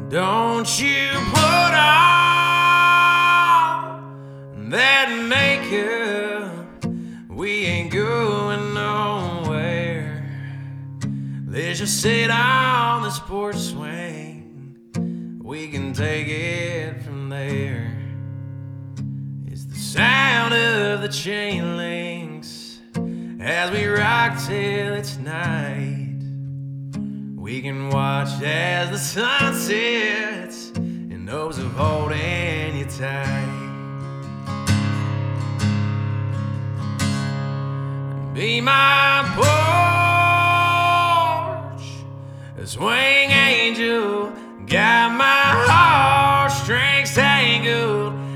Don't you put on that makeup, we ain't going nowhere. Let's just sit on this porch swing, we can take it from there. It's the sound of the chain links as we rock till it's night. We can watch as the sun sets in hopes of holding you tight. Be my porch, swing